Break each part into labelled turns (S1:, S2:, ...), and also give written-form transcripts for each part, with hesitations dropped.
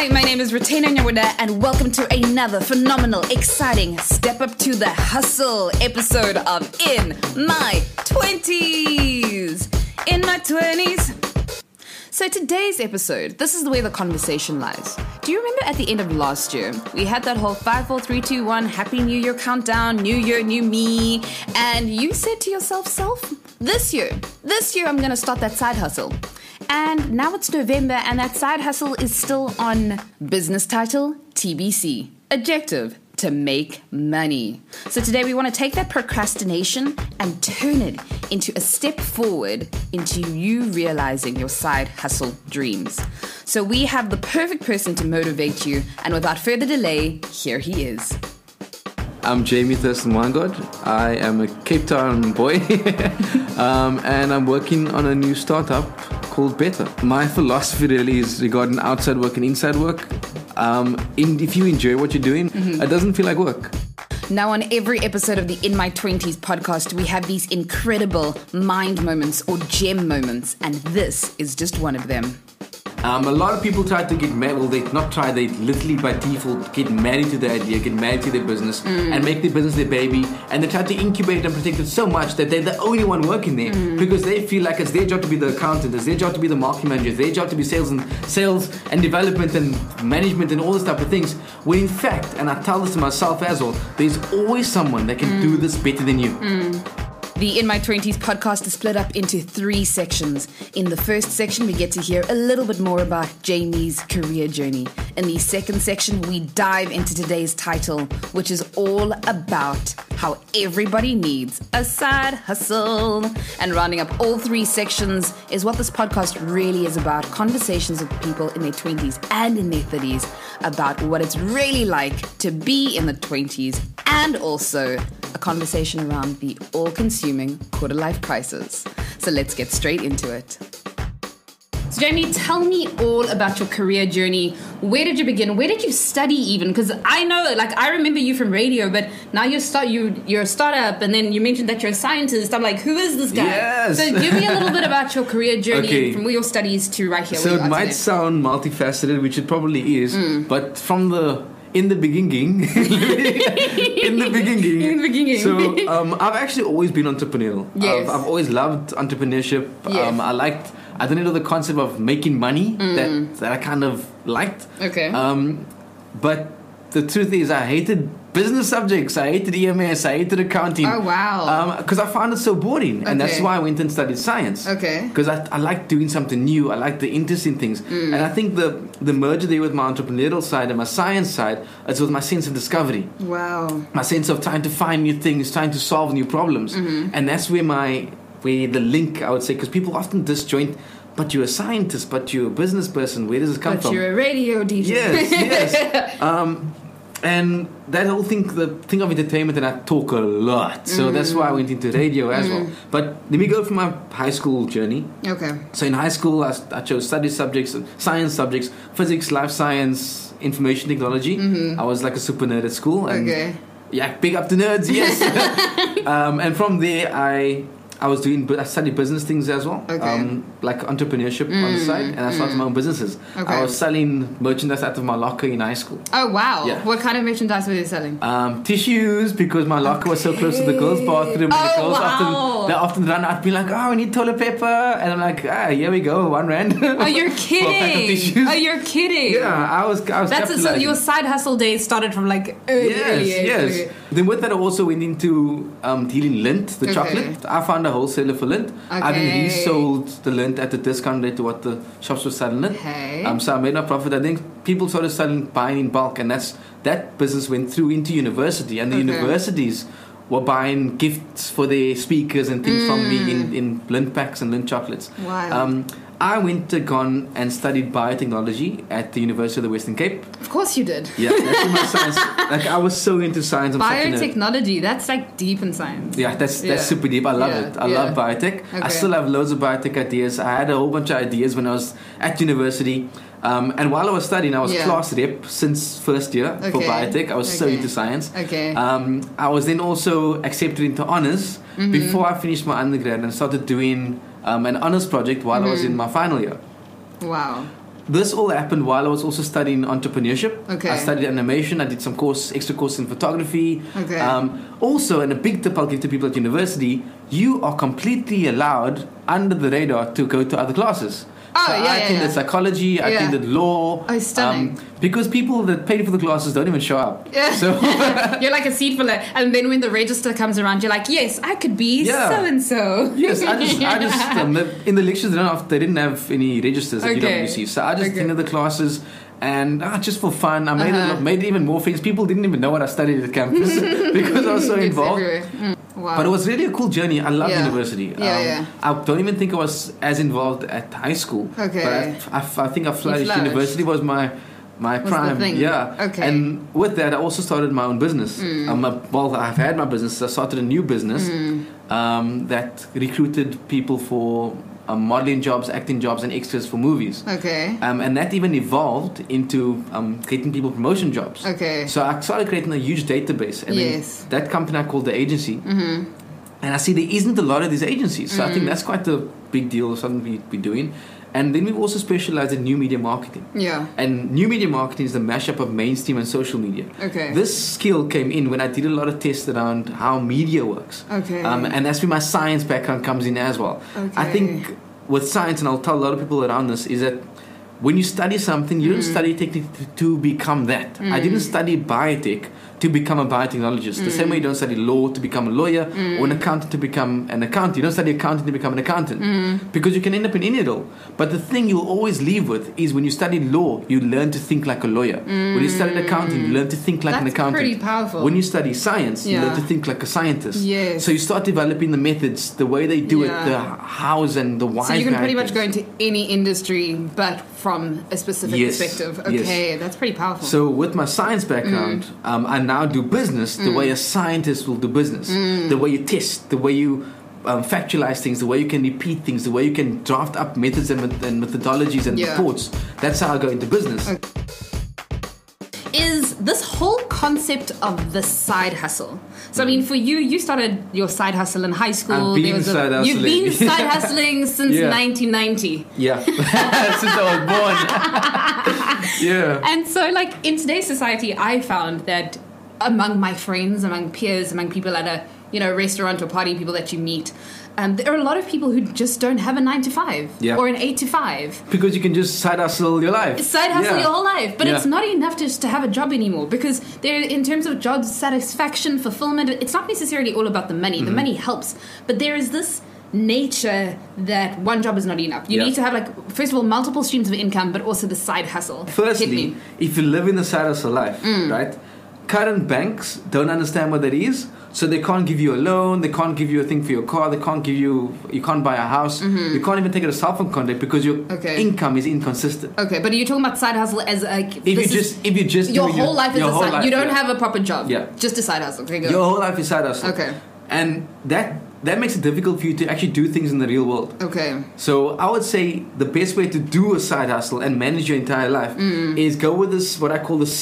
S1: Hi, my name is Retainer Nyawuda, and welcome to another phenomenal, exciting Step Up to the Hustle episode of In My 20s. In My 20s. So today's episode, this is the way the conversation lies. Do you remember at the end of last year, we had that whole 5, 4, 3, 2, 1 Happy New Year countdown, New Year, new me, and you said to yourself, this year I'm gonna start that side hustle. And now it's November and that side hustle is still on business title, TBC. Objective, to make money. So today we want to take that procrastination and turn it into a step forward into you realizing your side hustle dreams. So we have the perfect person to motivate you, and without further delay, here he is.
S2: I'm Jamie Thurston Weingart. I am a Cape Town boy and I'm working on a new startup called Better. My philosophy really is regarding outside work and inside work. If you enjoy what you're doing, it doesn't feel like work.
S1: Now, on every episode of the In My 20s podcast, we have these incredible mind moments or gem moments, and this is just one of them.
S2: A lot of people try to get married. Well, they literally by default get married to the idea, get married to their business, and make their business their baby. And they try to incubate and protect it so much that they're the only one working there because they feel like it's their job to be the accountant, it's their job to be the marketing manager, it's their job to be sales and development and management and all this type of things. When in fact, and I tell this to myself as well, there's always someone that can do this better than you.
S1: The In My 20s podcast is split up into 3 sections. In the first section, we get to hear a little bit more about Jamie's career journey. In the second section, we dive into today's title, which is all about how everybody needs a side hustle. And rounding up all 3 sections is what this podcast really is about. Conversations with people in their 20s and in their 30s about what it's really like to be in the 20s, and also a conversation around the all-consuming quarter-life crisis. So let's get straight into it. So Jamie, tell me all about your career journey. Where did you begin? Where did you study even? Because I know, I remember you from radio, but now you're a startup, and then you mentioned that you're a scientist. I'm like, who is this guy?
S2: Yes.
S1: So give me a little bit about your career journey from your studies to right here.
S2: So it might sound multifaceted, which it probably is, but in the beginning. So I've actually always been entrepreneurial.
S1: Yes.
S2: I've always loved entrepreneurship.
S1: Yes.
S2: I don't know the concept of making money that I kind of liked.
S1: Okay.
S2: But the truth is, I hated business subjects. I hated EMS. I hated accounting.
S1: Oh, wow.
S2: Because I found it so boring. And that's why I went and studied science.
S1: Okay.
S2: Because I like doing something new. I like the interesting things. And I think the merger there with my entrepreneurial side and my science side is with my sense of discovery.
S1: Wow.
S2: My sense of trying to find new things, trying to solve new problems. And that's where the link, I would say, because people often disjoint, but you're a scientist, but you're a business person. Where does it come from?
S1: But you're a radio DJ.
S2: Yes. And that whole thing, the thing of entertainment, and I talk a lot. So that's why I went into radio as well. But let me go from my high school journey.
S1: Okay.
S2: So in high school, I chose science subjects, physics, life science, information technology. I was like a super nerd at school. And yeah, big up to nerds, yes. And from there, I studied business things as well, like entrepreneurship on the side, and I started my own businesses. I was selling merchandise out of my locker in high school.
S1: Oh, wow.
S2: Yeah.
S1: What kind of merchandise were you selling?
S2: Tissues, because my locker was so close to the girls' bathroom. And the girls often run out, be like, oh, we need toilet paper. And I'm like, here we go, R1.
S1: Oh, you're kidding. Oh, you're kidding.
S2: Yeah, I was
S1: So your side hustle days started from early.
S2: Yes. Then with that, I also went into dealing Lindt, the chocolate. I found a wholesaler for Lindt. I then resold the Lindt at a discount rate to what the shops were selling it. So I made my profit. I think people started buying in bulk, and that business went through into university, and the universities were buying gifts for their speakers and things from me in Lindt packs and Lindt chocolates.
S1: Wow.
S2: I went to Ghana and studied biotechnology at the University of the Western Cape.
S1: Of course you did.
S2: Yeah, that's my science. I was so into science.
S1: Biotechnology, that's deep in science.
S2: Yeah, that's super deep. I love it. I love biotech. Okay. I still have loads of biotech ideas. I had a whole bunch of ideas when I was at university. And while I was studying, I was class rep since first year for biotech. I was so into science.
S1: Okay.
S2: I was then also accepted into honours before I finished my undergrad and started doing an honours project while I was in my final year.
S1: Wow.
S2: this all happened while I was also studying entrepreneurship.
S1: Okay.
S2: I studied animation. I did some extra course in photography.
S1: Okay.
S2: Also, and a big tip I'll give to people at university, you are completely allowed under the radar to go to other classes.
S1: Oh,
S2: So I attended psychology, I attended law.
S1: Oh, stunning.
S2: Because people that paid for the classes don't even show up.
S1: Yeah.
S2: So
S1: You're like a seat filler, and then when the register comes around, you're like, yes, I could be so and so.
S2: Yes, I just in the lectures they didn't have any registers at UWC, so I just attended the classes. And just for fun, I made even more friends. People didn't even know what I studied at campus because I was so involved.
S1: Wow.
S2: But it was really a cool journey. I love university.
S1: Yeah.
S2: I don't even think I was as involved at high school.
S1: Okay.
S2: But I think I flourished. University was my prime.
S1: The thing.
S2: Yeah.
S1: Okay.
S2: And with that, I also started my own business. I've had my business. I started a new business that recruited people for modeling jobs, acting jobs, and extras for movies.
S1: Okay.
S2: And that even evolved into getting people promotion jobs.
S1: Okay.
S2: So I started creating a huge database. And then that company I called The Agency. Mm-hmm. And I see there isn't a lot of these agencies. So I think that's quite a big deal of something we're doing. And then we've also specialized in new media marketing.
S1: Yeah.
S2: And new media marketing is the mashup of mainstream and social media.
S1: Okay.
S2: This skill came in when I did a lot of tests around how media works.
S1: Okay.
S2: And that's where my science background comes in as well.
S1: Okay.
S2: I think with science, and I'll tell a lot of people around this, is that when you study something, you don't study technically to become that. I didn't study biotech to become a biotechnologist. The same way you don't study law to become a lawyer or an accountant to become an accountant. You don't study accounting to become an accountant because you can end up in any role. But the thing you'll always leave with is when you study law, you learn to think like a lawyer. When you study accounting, you learn to think like an accountant.
S1: That's pretty powerful.
S2: When you study science, you learn to think like a scientist.
S1: Yes.
S2: So you start developing the methods, the way they do it, the hows and the whys.
S1: So you can pretty much go into any industry, but from a specific perspective. Okay, that's pretty powerful.
S2: So with my science background, I now do business the way a scientist will do business. The way you test, the way you factualize things, the way you can repeat things, the way you can draft up methods and methodologies and reports. That's how I go into business.
S1: Okay. Is this whole concept of the side hustle? So I mean, for you started your side hustle in high school.
S2: You've been side
S1: hustling since 1990.
S2: Yeah, since I was born. Yeah.
S1: And so, like in today's society, I found that among my friends, among peers, among people at a restaurant or party, people that you meet, there are a lot of people who just don't have a 9 to 5 or an 8 to 5.
S2: Because you can just side hustle your life.
S1: Side hustle your whole life. But it's not enough just to have a job anymore. Because in terms of job satisfaction, fulfillment, it's not necessarily all about the money. The money helps. But there is this nature that one job is not enough. You need to have, first of all, multiple streams of income, but also the side hustle.
S2: Firstly, if you live in the side hustle life, right? Current banks don't understand what that is. So they can't give you a loan, they can't give you a thing for your car, you can't buy a house, you can't even take out a cell phone contract because your income is inconsistent.
S1: Okay, but are you talking about side hustle as
S2: if you just
S1: your whole life is a side hustle? You don't have a proper job.
S2: Yeah.
S1: Just a side hustle. Okay, go.
S2: Your whole life is side hustle.
S1: Okay.
S2: And that makes it difficult for you to actually do things in the real world. Okay. So I would say the best way to do a side hustle and manage your entire life is go with this, what I call the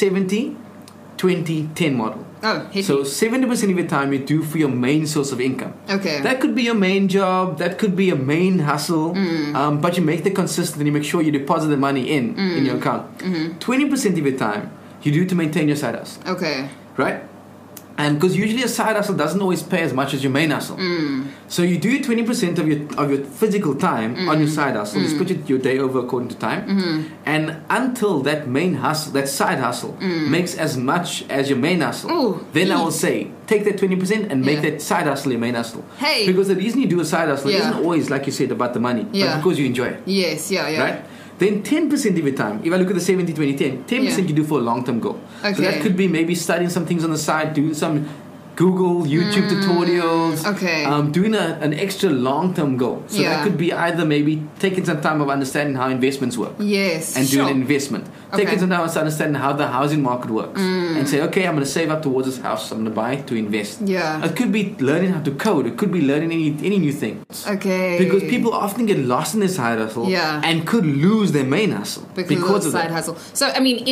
S2: 70-20-10 model.
S1: Oh,
S2: so 70% of your time you do for your main source of income.
S1: Okay.
S2: That could be your main job, that could be a main hustle, but you make it consistent and you make sure you deposit the money in your account. 20% of your time you do to maintain your side hustle. Okay. Right? And because usually a side hustle doesn't always pay as much as your main hustle. So you do 20% of your physical time on your side hustle. You split your day over according to time. And until that main hustle, that side hustle, makes as much as your main hustle, then I will say, take that 20% and make that side hustle your main hustle.
S1: Hey.
S2: Because the reason you do a side hustle isn't always, like you said, about the money, but because you enjoy it.
S1: Yes,
S2: Right? Then 10% of your time, if I look at the 70-20-10, 10% you do for a long-term goal. Okay. So that could be maybe studying some things on the side, doing some Google, YouTube tutorials, doing an extra long-term goal. So that could be either maybe taking some time of understanding how investments work.
S1: Yes,
S2: and doing an investment. Taking some time to understand how the housing market works. And say, okay, I'm going to save up towards this house. I'm going to buy to invest. Yeah. It could be learning how to code. It could be learning any new things. Okay. Because people often get lost in their side hustle and could lose their main hustle because of
S1: the side hustle. So,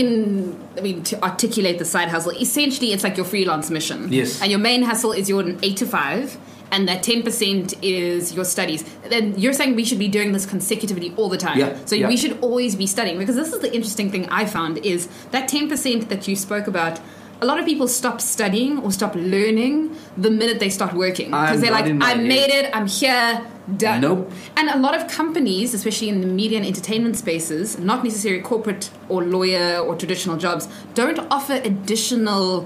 S1: to articulate the side hustle, essentially it's like your freelance mission.
S2: Yes.
S1: And your main hustle is your 8 to 5. and that 10% is your studies. Then you're saying we should be doing this consecutively all the time.
S2: Yeah,
S1: So we should always be studying, because this is the interesting thing I found is that 10% that you spoke about. A lot of people stop studying or stop learning the minute they start working, because they're like, I made it, I'm here, done.
S2: Nope.
S1: And a lot of companies, especially in the media and entertainment spaces, not necessarily corporate or lawyer or traditional jobs, don't offer additional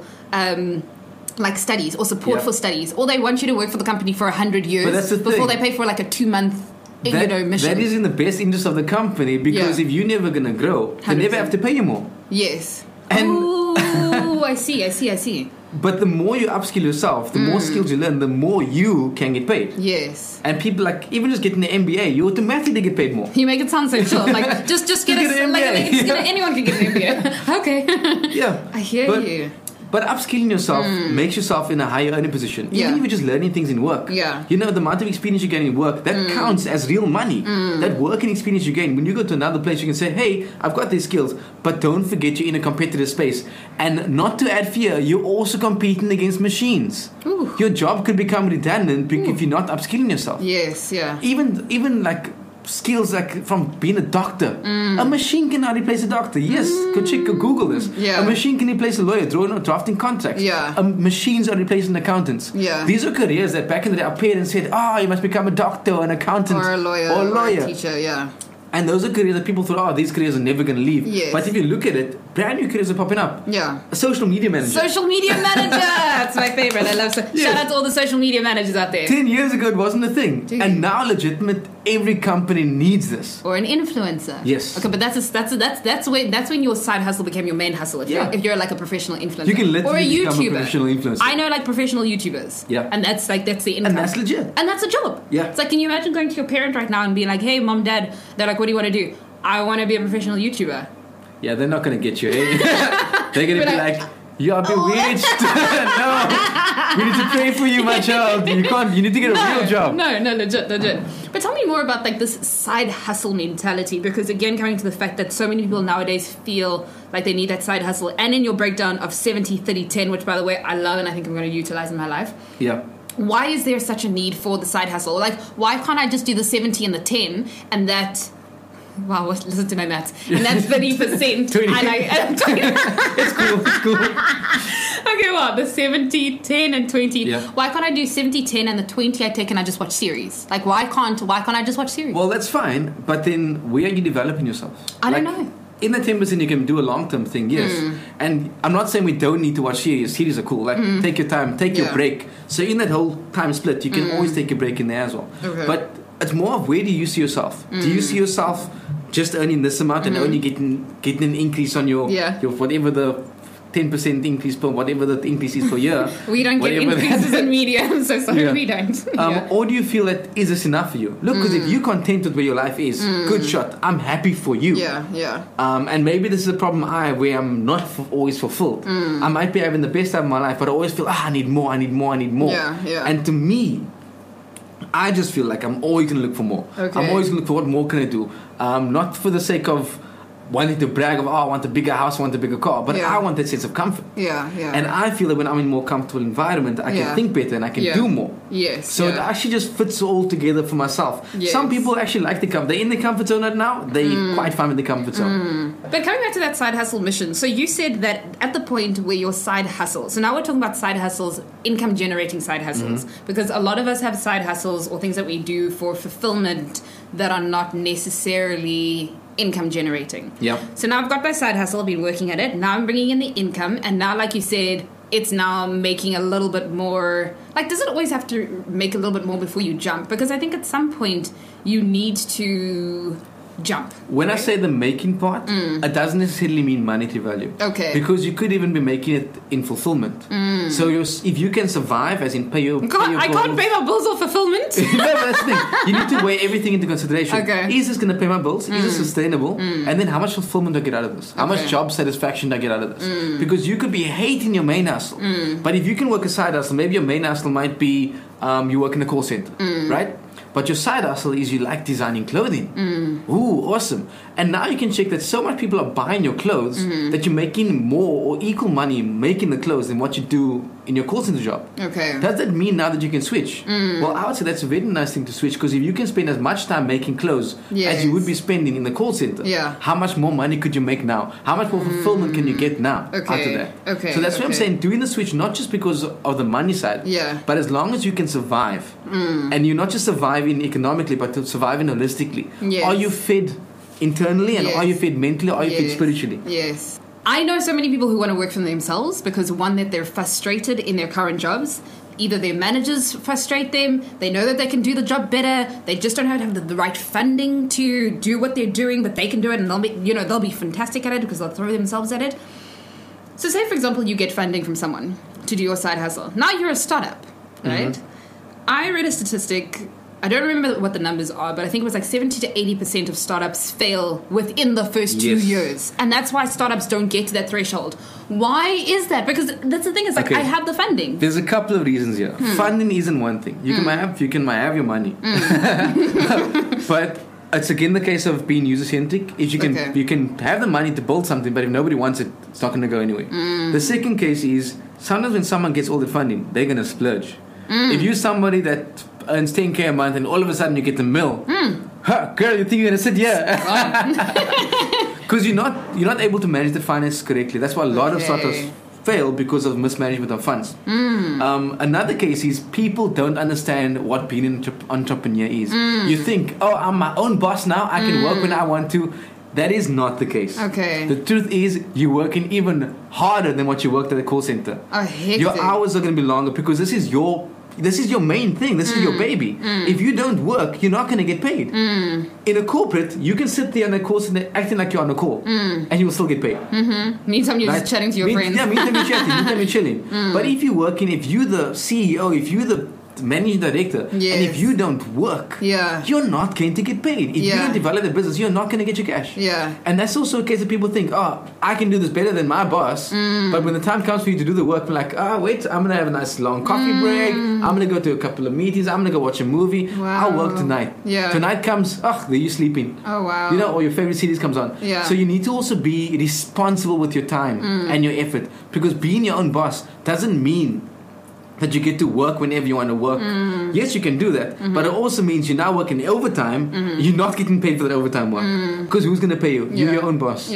S1: like studies or support for studies. Or they want you to work for the company for 100 years before they pay for like a 2-month mission.
S2: That is in the best interest of the company, because if you're never going to grow, they never have to pay you more.
S1: Yes.
S2: And
S1: I see.
S2: But the more you upskill yourself, the more skills you learn, the more you can get paid.
S1: Yes.
S2: And people like, even just getting an MBA, you automatically get paid more.
S1: You make it sound so chill. Like, just get an MBA. Anyone can get an MBA. Okay.
S2: Yeah.
S1: I hear you.
S2: But upskilling yourself makes yourself in a higher earning position. Even if you're just learning things in work.
S1: Yeah.
S2: You know, the amount of experience you gain in work, that counts as real money. That working experience you gain. When you go to another place, you can say, hey, I've got these skills. But don't forget you're in a competitive space. And not to add fear, you're also competing against machines.
S1: Ooh.
S2: Your job could become redundant if you're not upskilling yourself.
S1: Yes, yeah.
S2: Even like skills like from being a doctor. A machine cannot replace a doctor. Yes, go Google this.
S1: Yeah.
S2: A machine can replace a lawyer, drafting contracts.
S1: Yeah.
S2: Machines are replacing accountants.
S1: Yeah.
S2: These are careers that back in the day our parents said, you must become a doctor or an accountant.
S1: Or a lawyer. Or a teacher, yeah.
S2: And those are careers that people thought, these careers are never going to leave.
S1: Yes.
S2: But if you look at it, brand new careers are popping up.
S1: Yeah.
S2: A social media manager.
S1: Social media manager! That's my favorite. I love Shout out to all the social media managers out there.
S2: 10 years ago, it wasn't a thing.
S1: Dude.
S2: And now, legitimate, every company needs this.
S1: Or an influencer.
S2: Yes.
S1: Okay, but that's when your side hustle became your main hustle. If you're like a professional influencer.
S2: You can literally
S1: or a
S2: become
S1: YouTuber.
S2: a professional influencer.
S1: I know like professional YouTubers.
S2: Yeah.
S1: And that's the income.
S2: And that's legit.
S1: And that's a job.
S2: Yeah.
S1: It's like, can you imagine going to your parent right now and being like, hey, mom, dad, they're like, what do you want to do? I want to be a professional YouTuber.
S2: Yeah, they're not going to get you. Eh? They're going to be like, you are bewitched. No, we need to pray for you, my child. You need to get a real job.
S1: No, legit. But tell me more about like this side hustle mentality, because again, coming to the fact that so many people nowadays feel like they need that side hustle, and in your breakdown of 70, 30, 10, which by the way, I love and I think I'm going to utilize in my life.
S2: Yeah.
S1: Why is there such a need for the side hustle? Like, why can't I just do the 70 and the 10 and that... Wow, listen to my maths. And that's 30%.
S2: 20.
S1: It's
S2: cool.
S1: Okay, well, the 70, 10, and 20.
S2: Yeah.
S1: Why can't I do 70, 10, and the 20 I take and I just watch series? Like, why can't I just watch series?
S2: Well, that's fine, but then where are you developing yourself?
S1: I don't know.
S2: In the 10% you can do a long-term thing, yes. And I'm not saying we don't need to watch series. Series are cool. Like, take your time, take your break. So in that whole time split, you can always take a break in there as well. Okay. But it's more of, where do you see yourself? Do you see yourself just earning this amount and only getting an increase on your whatever the 10% increase per whatever the increase is per year?
S1: We don't get increases in media. I'm so sorry, we don't.
S2: Or do you feel that, is this enough for you? Look, because if you're content with where your life is, good shot. I'm happy for you.
S1: Yeah.
S2: And maybe this is a problem where I'm not always fulfilled. I might be having the best time of my life, but I always feel, I need more.
S1: Yeah.
S2: And to me, I just feel like I'm always going to look for more.
S1: Okay.
S2: I'm always going to look for what more can I do. Not for the sake of wanting to brag of, I want a bigger house, I want a bigger car, but I want that sense of comfort.
S1: Yeah.
S2: And I feel that when I'm in a more comfortable environment, I can think better and I can do more.
S1: Yes.
S2: So it actually just fits all together for myself.
S1: Yes.
S2: Some people actually like the comfort. They're in the comfort zone right now. They're quite fine with the comfort zone.
S1: But coming back to that side hustle mission, so you said that at the point where your side hustle, so now we're talking about side hustles, income generating side hustles, because a lot of us have side hustles or things that we do for fulfillment that are not necessarily income generating.
S2: Yeah.
S1: So now I've got my side hustle, I've been working at it, now I'm bringing in the income, and now, like you said, it's now making a little bit more. Like, does it always have to make a little bit more before you jump? Because I think at some point you need to jump.
S2: When I say the making part, it doesn't necessarily mean monetary value.
S1: Okay.
S2: Because you could even be making it in fulfillment. So if you can survive, as in pay your
S1: I
S2: bills,
S1: can't pay my bills or fulfillment.
S2: No, but that's the thing. You need to weigh everything into consideration.
S1: Okay.
S2: Is this going to pay my bills? Is this sustainable? And then how much fulfillment do I get out of this? How much job satisfaction do I get out of this? Because you could be hating your main hustle. But if you can work a side hustle, maybe your main hustle might be you work in a call center, right? But your side hustle is you like designing clothing. Ooh, awesome. And now you can check that so much people are buying your clothes that you're making more or equal money making the clothes than what you do in your call center job.
S1: Okay.
S2: Does that mean now that you can switch? Well, I would say that's a very nice thing to switch, because if you can spend as much time making clothes as you would be spending in the call center, how much more money could you make now? How much more fulfillment can you get now out of that?
S1: Okay.
S2: So that's what I'm saying, doing the switch, not just because of the money side, but as long as you can survive, and you're not just surviving economically, but surviving holistically.
S1: Yes.
S2: Are you fed internally, and are you fed mentally, or are you fed spiritually?
S1: Yes. I know so many people who want to work for themselves because, one, that they're frustrated in their current jobs. Either their managers frustrate them, they know that they can do the job better, they just don't have the right funding to do what they're doing, but they can do it, and they'll be fantastic at it because they'll throw themselves at it. So say, for example, you get funding from someone to do your side hustle. Now you're a startup, right? I read a statistic, I don't remember what the numbers are, but I think it was like 70 to 80% of startups fail within the first 2 years. And that's why startups don't get to that threshold. Why is that? Because that's the thing, is like, I have the funding.
S2: There's a couple of reasons here. Funding isn't one thing. You can have your money. But it's again the case of being user-centric. If you can have the money to build something, but if nobody wants it, it's not going to go anywhere. The second case is, sometimes when someone gets all the funding, they're going to splurge. If you're somebody that earns 10K a month and all of a sudden you get the mill, girl, you think you're going to sit here? Because you're not able to manage the finances correctly. That's why a lot of startups fail, because of mismanagement of funds. Another case is people don't understand what being an entrepreneur is. You think, I'm my own boss now, I can work when I want to. That is not the case.
S1: Okay.
S2: The truth is, you're working even harder than what you worked at a call center. Your hours are going to be longer, because this is your main thing. This is your baby. If you don't work, you're not going to get paid. In a corporate, you can sit there on a call center acting like you're on a call, and you will still get paid.
S1: Meantime, you're just chatting to your friends.
S2: Yeah, meantime you're chatting, meantime you're chilling. But if you're working, if you're the CEO, if you're the managing director, and if you don't work, you're not going to get paid. If you don't develop the business, you're not going to get your cash. And that's also a case that people think, I can do this better than my boss. But when the time comes for you to do the work, we're like, wait, I'm going to have a nice long coffee break, I'm going to go to a couple of meetings, I'm going to go watch a movie, I'll work tonight. Tonight comes, you're sleeping. Or your favorite series comes on. So you need to also be responsible with your time and your effort, because being your own boss doesn't mean that you get to work whenever you want to work. Yes, you can do that, but it also means you're now working overtime. You're not getting paid for that overtime work, because who's going to pay you? You're your own boss.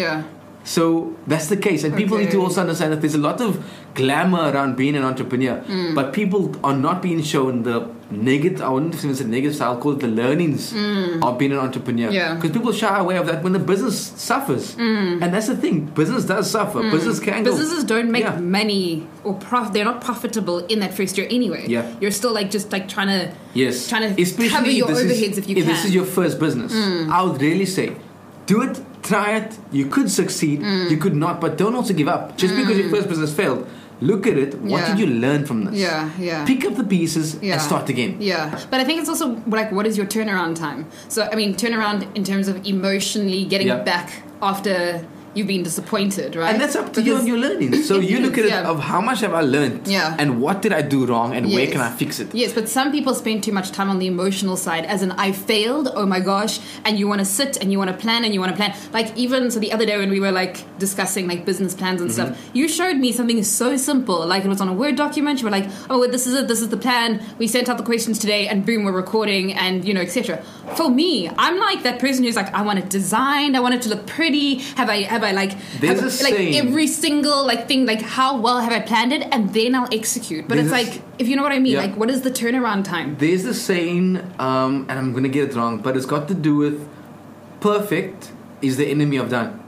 S2: So that's the case, and people need to also understand that there's a lot of glamour around being an entrepreneur, but people are not being shown the negative, I wouldn't even say negative side, I'll call it the learnings of being an entrepreneur. Because people shy away of that when the business suffers. And that's the thing, business does suffer. Businesses
S1: don't make money, or they're not profitable in that first year anyway. You're still trying to
S2: especially
S1: cover your overheads if you can.
S2: If this is your first business, I would really say, do it, try it. You could succeed, you could not, but don't also give up. Just because your first business failed, look at it. What did you learn from this? Pick up the pieces and start again.
S1: But I think it's also like, what is your turnaround time? So, I mean, turnaround in terms of emotionally getting back after you've been disappointed, right?
S2: And that's up to you and your learning. So you look at it of how much have I learned, and what did I do wrong, and where can I fix it?
S1: Yes, but some people spend too much time on the emotional side, as in, I failed, oh my gosh, and you want to sit and you want to plan and you want to plan. Like, even so the other day when we were like discussing like business plans and stuff, you showed me something so simple, like it was on a Word document. You were like, this is it, this is the plan, we sent out the questions today, and boom, we're recording, and etc. For me, I'm like that person who's like, I want it designed, I want it to look pretty, have I every single thing, like how well have I planned it, and then I'll execute. But it's like, if you know what I mean, like, what is the turnaround time?
S2: There's a saying, and I'm gonna get it wrong, but it's got to do with perfect is the enemy of done.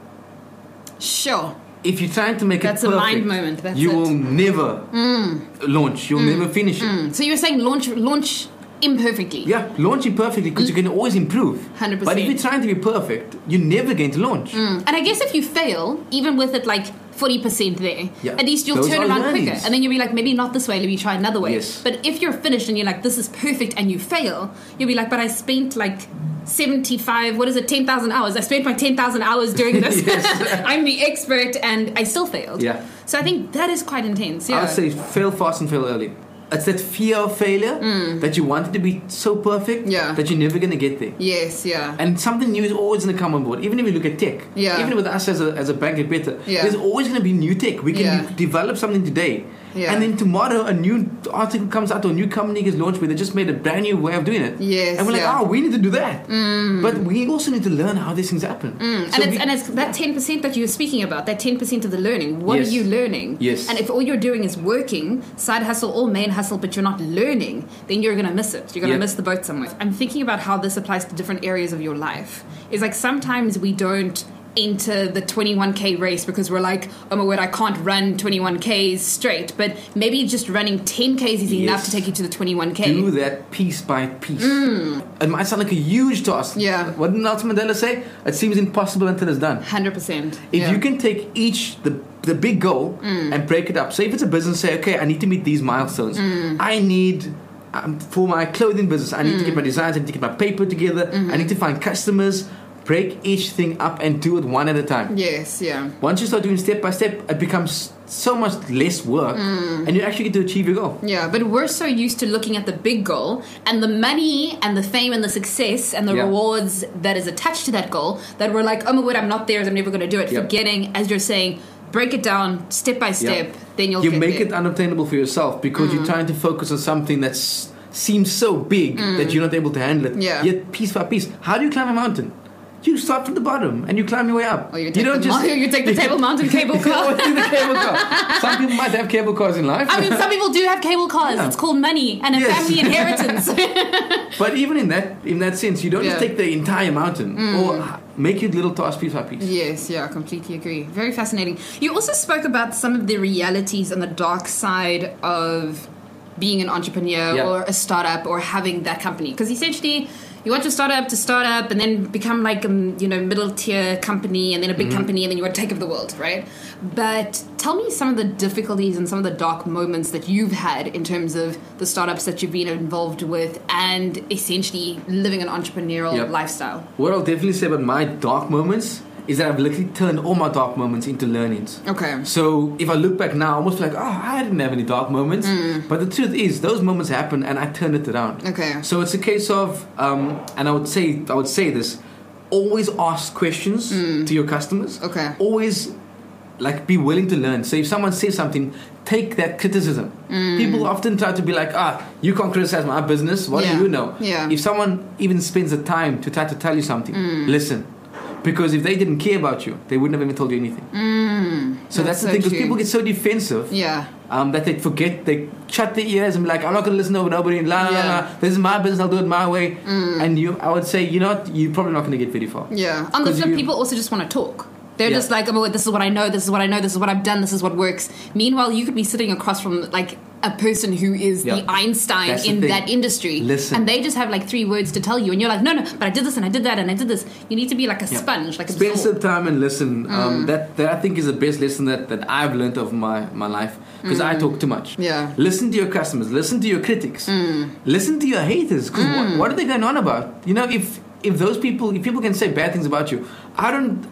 S1: Sure.
S2: If you're trying to make
S1: that's
S2: it perfect,
S1: a mind moment.
S2: You will never launch. You'll never finish it.
S1: So you're saying launch imperfectly.
S2: Launch imperfectly, because you can always improve.
S1: 100%.
S2: But if you're trying to be perfect, you're never going to launch.
S1: And I guess if you fail, even with it like 40% there, at least you'll turn around quicker, and then you'll be like, maybe not this way, let me try another way. But if you're finished and you're like, this is perfect, and you fail, you'll be like, but I spent like 10,000 hours. I spent my 10,000 hours doing this. I'm the expert, and I still failed. So I think that is quite intense.
S2: I would say fail fast and fail early. It's that fear of failure, that you want it to be so perfect that you're never going to get there. And something new is always going to come on board. Even if you look at tech, even with us as a bank at Better, there's always going to be new tech. We can develop something today,
S1: Yeah.
S2: And then tomorrow a new article comes out or a new company gets launched where they just made a brand new way of doing it.
S1: Yes,
S2: and we're like,
S1: yeah.
S2: we need to do that. But we also need to learn how these things happen. So
S1: And it's that 10% that you were speaking about, that 10% of the learning. What
S2: Yes.
S1: are you learning?
S2: Yes.
S1: And if all you're doing is working, side hustle or main hustle, but you're not learning, then you're going to miss it. You're going to miss the boat somewhere. I'm thinking about how this applies to different areas of your life. It's like sometimes we don't enter the 21k race because we're like, oh my word, I can't run 21k's straight, but maybe just running 10k's is enough to take you to the 21k.
S2: Do that piece by piece. It might sound like a huge task.
S1: Yeah.
S2: What did Nelson Mandela say? It seems impossible until it's done.
S1: 100%.
S2: If you can take the big goal and break it up. So if it's a business, say, okay, I need to meet these milestones. I need, for my clothing business, I need to get my designs, I need to get my paper together, I need to find customers. Break each thing up and do it one at a time.
S1: Yes, yeah.
S2: Once you start doing step by step, it becomes so much less work and you actually get to achieve your goal.
S1: Yeah, but we're so used to looking at the big goal and the money and the fame and the success and the rewards that is attached to that goal that we're like, oh my word, I'm not there, I'm never going to do it. Forgetting, as you're saying, break it down step by step, then you'll
S2: You
S1: get
S2: make
S1: there.
S2: it unobtainable for yourself because you're trying to focus on something that seems so big that you're not able to handle it.
S1: Yeah.
S2: Yet piece by piece. How do you climb a mountain? You start from the bottom and you climb your way up.
S1: Or you take the Table Mountain cable car.
S2: the cable car. Some people might have cable cars in life.
S1: I mean, some people do have cable cars.
S2: Yeah.
S1: It's called money and a family inheritance.
S2: But even in that sense, you don't just take the entire mountain or make it little tasks piece by piece.
S1: Yes, yeah, I completely agree. Very fascinating. You also spoke about some of the realities and the dark side of being an entrepreneur or a startup or having that company. Because essentially, you want your startup to start up and then become like a middle tier company and then a big company and then you want to take over the world, right? But tell me some of the difficulties and some of the dark moments that you've had in terms of the startups that you've been involved with and essentially living an entrepreneurial lifestyle.
S2: What I'll definitely say about my dark moments is that I've literally turned all my dark moments into learnings.
S1: Okay.
S2: So if I look back now, I almost feel like, I didn't have any dark moments. But the truth is, those moments happened and I turned it around.
S1: Okay. I
S2: So it's a case of, and I would say this, always ask questions to your customers.
S1: Okay.
S2: Always be willing to learn. So if someone says something, take that criticism. People often try to be like, you can't criticize my business. What do you know?
S1: Yeah.
S2: If someone even spends the time to try to tell you something, listen. Because if they didn't care about you, they wouldn't have even told you anything. So that's the thing, because people get so defensive that they forget, they shut their ears and be like, I'm not going to listen to nobody, this is my business, I'll do it my way. And I would say, you're probably not going to get very far.
S1: Yeah. On the flip, people also just want to talk. They're just like, oh, this is what I know, this is what I know, this is what I've done, this is what works. Meanwhile, you could be sitting across from a person who is the Einstein in that industry.
S2: Listen.
S1: And they just have 3 words to tell you. And you're like, no, but I did this and I did that and I did this. You need to be like a sponge,
S2: Spend some time and listen. That I think is the best lesson that I've learned over my life. Because I talk too much.
S1: Yeah.
S2: Listen to your customers. Listen to your critics. Listen to your haters. Because what are they going on about? If people can say bad things about you, I don't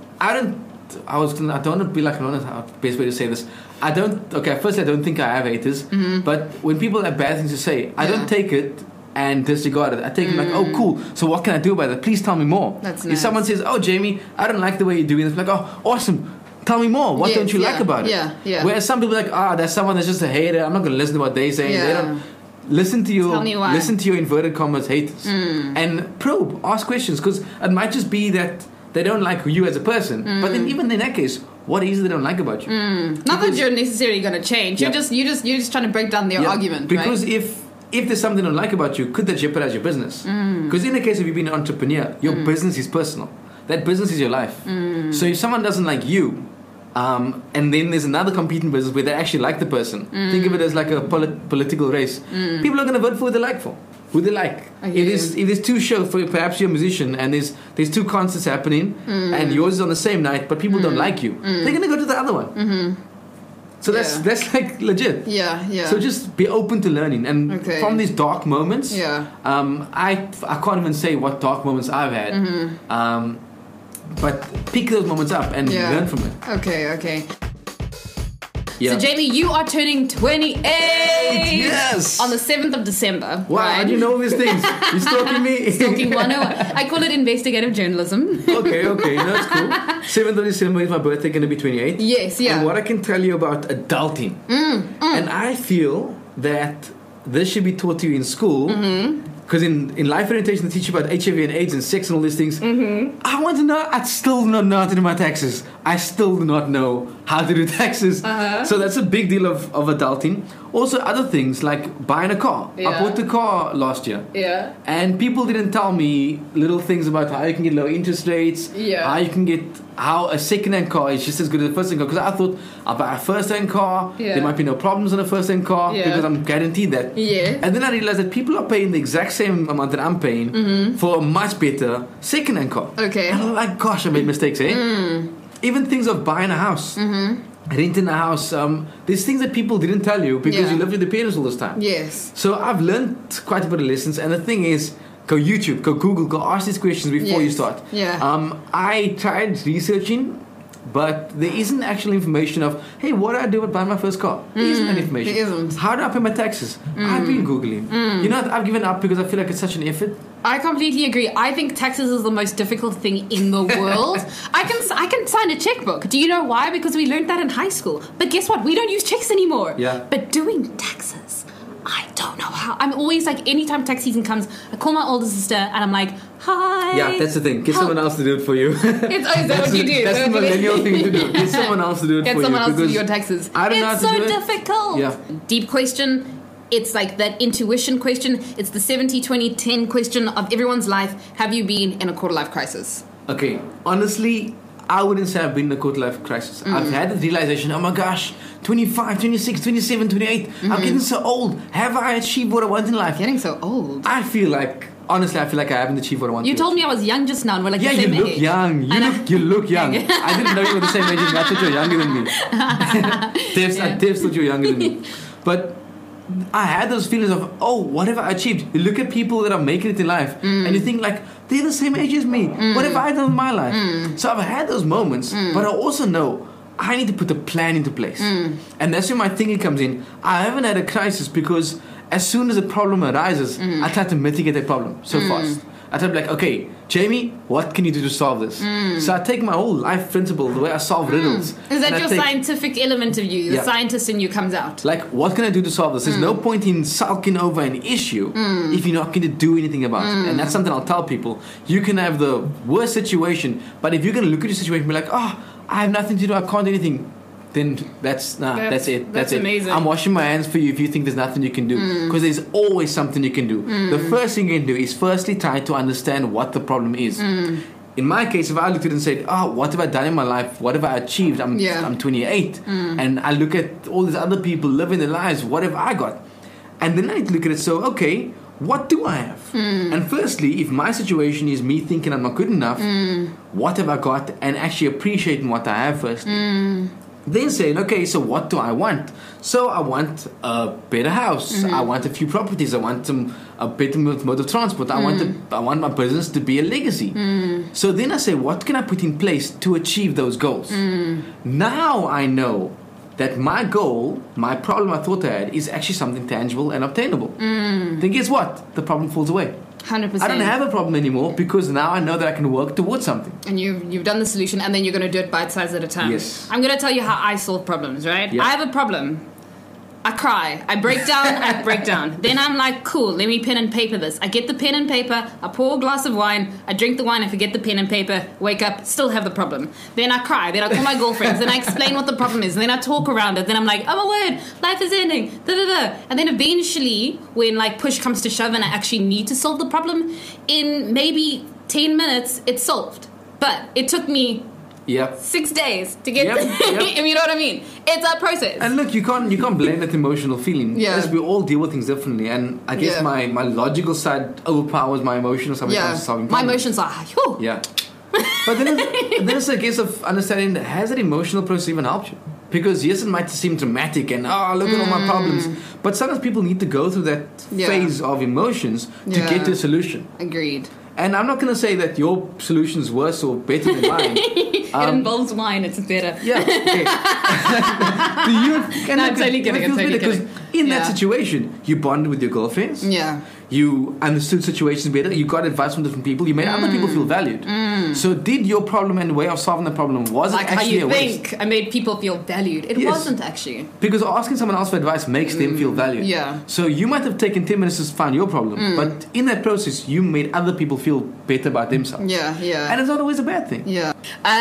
S2: want to be like, I don't know how the best way to say this. Firstly, I don't think I have haters. But when people have bad things to say, I don't take it and disregard it. I take it like, oh, cool. So what can I do about it? Please tell me more.
S1: That's
S2: If
S1: nice.
S2: someone says, oh, Jamie, I don't like the way you're doing this, like, oh, awesome. Tell me more. What don't you like about it?
S1: Yeah.
S2: Whereas some people are like, there's someone that's just a hater. I'm not going to listen to what they say.
S1: Yeah.
S2: They don't listen to
S1: Tell me why.
S2: your inverted commas haters and probe, ask questions, because it might just be that they don't like you as a person. But then even in that case, what is it they don't like about you?
S1: Not that you're necessarily going to change. You're just trying to break down their argument.
S2: Because
S1: right?
S2: if there's something they don't like about you, could that jeopardize your business? Because in the case of you being an entrepreneur, your business is personal. That business is your life. So if someone doesn't like you, and then there's another competing business where they actually like the person, think of it as like a political race. People are going to vote for who they like for. Who they like. If there's 2 shows, for perhaps you're a musician and there's 2 concerts happening and yours is on the same night, but people don't like you, they're going to go to the other one. So that's legit.
S1: Yeah.
S2: So just be open to learning, and from these dark moments, I can't even say what dark moments I've had, but pick those moments up and learn from it.
S1: Okay.
S2: Yeah.
S1: So, Jamie, you are turning 28.
S2: Yes.
S1: On the 7th of December.
S2: Wow,
S1: right?
S2: how do you know these things? You're stalking me?
S1: Stalking 101. I call it investigative journalism.
S2: Okay, that's cool. 7th of December is my birthday, going to be 28.
S1: Yes, yeah.
S2: And what I can tell you about adulting. And I feel that this should be taught to you in school. Because in life orientation, they teach you about HIV and AIDS and sex and all these things. I want to know. I still do not know how to do my taxes. I still do not know how to do taxes. So that's a big deal of adulting. Also, other things like buying a car. I
S1: Yeah.
S2: bought a car last year.
S1: Yeah.
S2: And people didn't tell me little things about how you can get low interest rates,
S1: Yeah.
S2: how you can get, how a second-hand car is just as good as a first-hand car. Because I thought, I'll buy a first-hand car,
S1: Yeah.
S2: there might be no problems on a first-hand car,
S1: Yeah.
S2: because I'm guaranteed that.
S1: Yeah.
S2: And then I realized that people are paying the exact same amount that I'm paying for a much better second-hand car.
S1: Okay.
S2: And I'm like, gosh, I made mistakes, eh? Even things of buying a house. Renting a house. There's things that people didn't tell you because
S1: Yeah.
S2: you lived with your parents all this time.
S1: Yes.
S2: So I've learned quite a bit of lessons, and the thing is, go YouTube, go Google, go ask these questions before you
S1: Yes.
S2: start.
S1: Yeah.
S2: I tried researching, but there isn't actual information of, hey, what do I do about buying my first car? There isn't any information.
S1: there isn't.
S2: How do I pay my taxes? I've been Googling. You know, I've given up because I feel like it's such an effort.
S1: I completely agree. I think taxes is the most difficult thing in the world. I can sign a checkbook. Do you know why? Because we learned that in high school. But guess what? We don't use checks anymore.
S2: Yeah.
S1: But doing taxes, I don't know how. I'm always like, anytime tax season comes, I call my older sister and I'm like, hi.
S2: Yeah, that's the thing. Get
S1: Help.
S2: someone else to do it for you.
S1: Is that what you do?
S2: That's the millennial thing to do. Get someone else to do it
S1: Get
S2: for you.
S1: someone else to do
S2: because
S1: your taxes.
S2: I don't know how
S1: It's
S2: to
S1: so
S2: do it.
S1: difficult.
S2: Yeah.
S1: Deep question. It's like that intuition question. It's the 70-20-10 question of everyone's life. Have you been in a quarter life crisis?
S2: Okay, honestly, I wouldn't say I've been in a quarter life crisis. I've had the realization, oh my gosh, 25, 26, 27, 28, I'm getting so old. Have I achieved what I want in life?
S1: Getting so old.
S2: Honestly, I feel like I haven't achieved what I want.
S1: You told me I was young just now, and we're like
S2: Yeah,
S1: the
S2: you
S1: same
S2: look
S1: age.
S2: young. You look young.
S1: Okay.
S2: I didn't know you were the same age as me. I thought you were younger than me. Devs thought you were younger than me. But I had those feelings of, oh, what have I achieved? You look at people that are making it in life, and you think like, they're the same age as me. What have I done in my life? So I've had those moments, but I also know I need to put a plan into place. And that's where my thinking comes in. I haven't had a crisis because as soon as a problem arises, I try to mitigate that problem so fast. I try to be like, okay, Jamie, what can you do to solve this? So I take my whole life principle, the way I solve riddles.
S1: Is that
S2: and I
S1: your
S2: take-
S1: scientific element of you? The
S2: Yeah.
S1: scientist in you comes out.
S2: Like, what can I do to solve this? There's no point in sulking over an issue if you're not going to do anything about it. And that's something I'll tell people. You can have the worst situation, but if you're going to look at your situation and be like, oh, I have nothing to do, I can't do anything, then that's it.
S1: That's
S2: it.
S1: amazing.
S2: I'm washing my hands for you if you think there's nothing you can do. Because there's always something you can do. The first thing you can do is firstly try to understand what the problem is. In my case, if I looked at it and said, oh, what have I done in my life? What have I achieved? I'm 28. And I look at all these other people living their lives. What have I got? And then I need to look at it, so, okay, what do I have? And firstly, if my situation is me thinking I'm not good enough, what have I got? And actually appreciating what I have first. Then saying, okay, so what do I want? So I want a better house. I want a few properties. I want a better mode of transport. I want my business to be a legacy. So then I say, what can I put in place to achieve those goals? Now I know that my goal, my problem I thought I had, is actually something tangible and obtainable. Then guess what? The problem falls away.
S1: 100%.
S2: I don't have a problem anymore because now I know that I can work towards something.
S1: And you've done the solution, and then you're going to do it bite size at a time.
S2: Yes.
S1: I'm going to tell you how I solve problems, right?
S2: Yeah.
S1: I have a problem. I cry. I break down. I break down. Then I'm like, cool, let me pen and paper this. I get the pen and paper. I pour a glass of wine. I drink the wine. I forget the pen and paper. Wake up. Still have the problem. Then I cry. Then I call my girlfriends. Then I explain what the problem is. And then I talk around it. Then I'm like, oh my word, life is ending. Da, da, da. And then eventually, when like push comes to shove and I actually need to solve the problem, in maybe 10 minutes, it's solved. But it took me 6 days to get you know what I mean? It's a process.
S2: And look, you can't blame that emotional feeling.
S1: Yeah.
S2: Because we all deal with things differently. And I guess my logical side overpowers my emotional side when it comes to solving
S1: My
S2: problems.
S1: emotions are, whew.
S2: Yeah. But then it's a case of understanding, has that emotional process even helped you? Because yes, it might seem dramatic and look at all my problems. But sometimes people need to go through that phase of emotions to get to a solution.
S1: Agreed.
S2: And I'm not going to say that your solution is worse or better than mine.
S1: It involves wine, it's better.
S2: Yeah, okay.
S1: I'm totally kidding.
S2: Because in that situation, you bonded with your girlfriends.
S1: Yeah.
S2: You understood situations better. You got advice from different people. You made other people feel valued. So did your problem and way of solving the problem, was it actually a waste?
S1: Like how you think I made people feel valued. It wasn't actually.
S2: Because asking someone else for advice makes them feel valued.
S1: Yeah.
S2: So you might have taken 10 minutes to find your problem. But in that process, you made other people feel better about themselves.
S1: Yeah.
S2: And it's not always a bad thing.
S1: Yeah.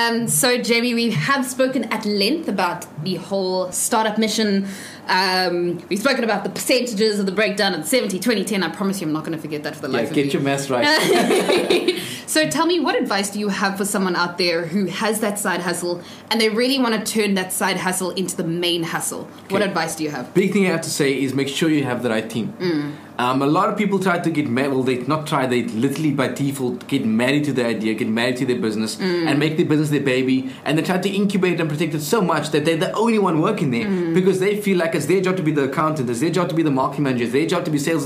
S1: So, Jamie, we have spoken at length about the whole startup mission. We've spoken about the percentages of the breakdown of 70, 20, 10. I promise you I'm not going to forget that for the life of me.
S2: Get your maths right.
S1: So tell me, what advice do you have for someone out there who has that side hustle and they really want to turn that side hustle into the main hustle? Okay. What advice do you have?
S2: Big thing I have to say is make sure you have the right team. A lot of people try to get married. Well, they literally by default get married to the idea, get married to their business, and make their business their baby. And they try to incubate and protect it so much that they're the only one working there because they feel like it's their job to be the accountant, it's their job to be the marketing manager, it's their job to be sales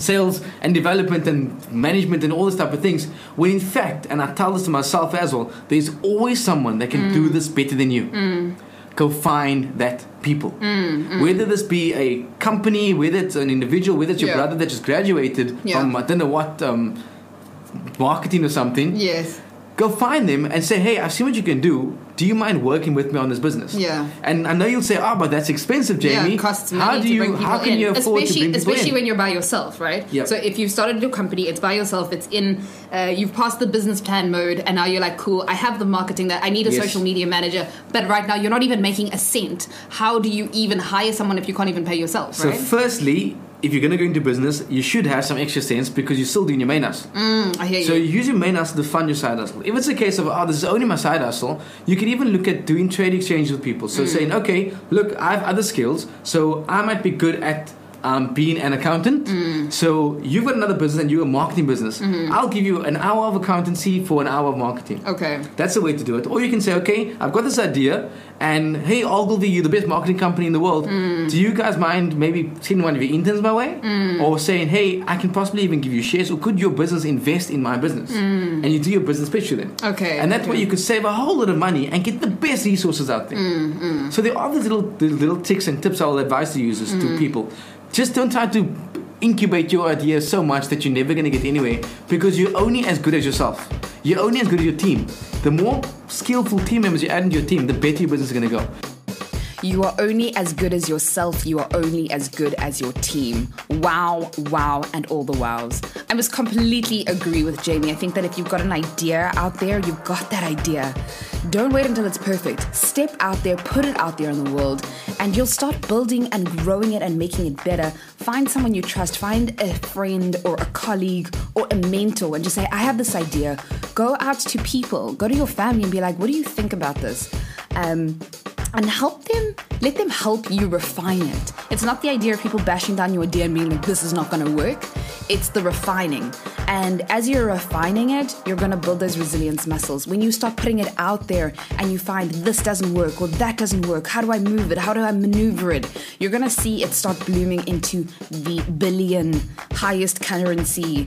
S2: and development and management and all this type of things. When in fact, and I tell this to myself as well, there's always someone that can do this better than you. Go find that people. Whether this be a company, whether it's an individual, whether it's your brother that just graduated from I don't know what marketing or something.
S1: Yes.
S2: Go find them and say, hey, I've seen what you can do. Do you mind working with me on this business?
S1: Yeah.
S2: And I know you'll say, but that's expensive, Jamie.
S1: Yeah, it costs money
S2: How can you afford to bring people
S1: especially
S2: in?
S1: when you're by yourself, right?
S2: Yep.
S1: So if you've started your company, it's by yourself, it's in, you've passed the business plan mode, and now you're like, cool, I have the marketing that I need a social media manager, but right now you're not even making a cent. How do you even hire someone if you can't even pay yourself, right?
S2: So firstly, if you're going to go into business, you should have some extra sense because you're still doing your main hustle.
S1: I hear you.
S2: So you use your main hustle to fund your side hustle. If it's a case of, this is only my side hustle, you can even look at doing trade exchanges with people. So saying, okay, look, I have other skills, so I might be good at being an accountant. So you've got another business and you're a marketing business. I'll give you an hour of accountancy for an hour of marketing.
S1: Okay.
S2: That's the way to do it. Or you can say, okay, I've got this idea and hey, Ogilvy, you're the best marketing company in the world. Do you guys mind maybe sending one of your interns my way? Or saying, hey, I can possibly even give you shares, or could your business invest in my business? And you do your business pitch to them.
S1: Okay.
S2: And that way you could save a whole lot of money and get the best resources out there. So there are these little tricks and tips I will advise the users to people. Just don't try to incubate your idea so much that you're never going to get anywhere, because you're only as good as yourself. You're only as good as your team. The more skillful team members you add into your team, the better your business is going to go.
S1: You are only as good as yourself. You are only as good as your team. Wow, and all the wows. I must completely agree with Jamie. I think that if you've got an idea out there, you've got that idea. Don't wait until it's perfect. Step out there, put it out there in the world, and you'll start building and growing it and making it better. Find someone you trust. Find a friend or a colleague or a mentor and just say, I have this idea. Go out to people. Go to your family and be like, what do you think about this? And help them, let them help you refine it. It's not the idea of people bashing down your idea and being like, this is not going to work. It's the refining. And as you're refining it, you're going to build those resilience muscles. When you start putting it out there and you find this doesn't work or that doesn't work, how do I move it? How do I maneuver it? You're going to see it start blooming into the billion highest currency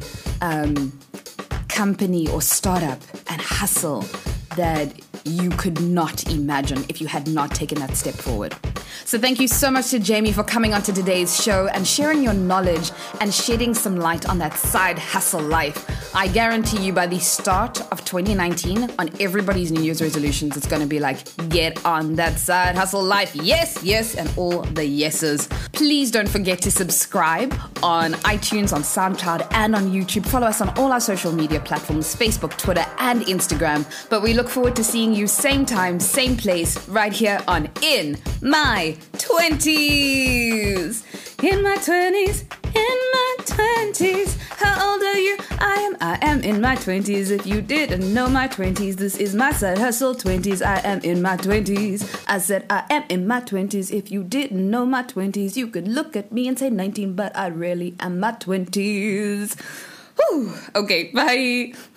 S1: company or startup and hustle that you could not imagine if you had not taken that step forward. So thank you so much to Jamie for coming onto today's show and sharing your knowledge and shedding some light on that side hustle life. I guarantee you by the start of 2019, on everybody's New Year's resolutions, it's going to be like, get on that side hustle life. Yes, yes, and all the yeses. Please don't forget to subscribe on iTunes, on SoundCloud, and on YouTube. Follow us on all our social media platforms, Facebook, Twitter, and Instagram. But we look forward to seeing you same time, same place, right here on In My 20s. In my 20s, in my 20s. How old are you? I am in my 20s. If you didn't know my 20s, this is my side hustle 20s. I am in my 20s. I said I am in my 20s. If you didn't know my 20s, you could look at me and say 19, but I really am my 20s. Whew. Okay, bye.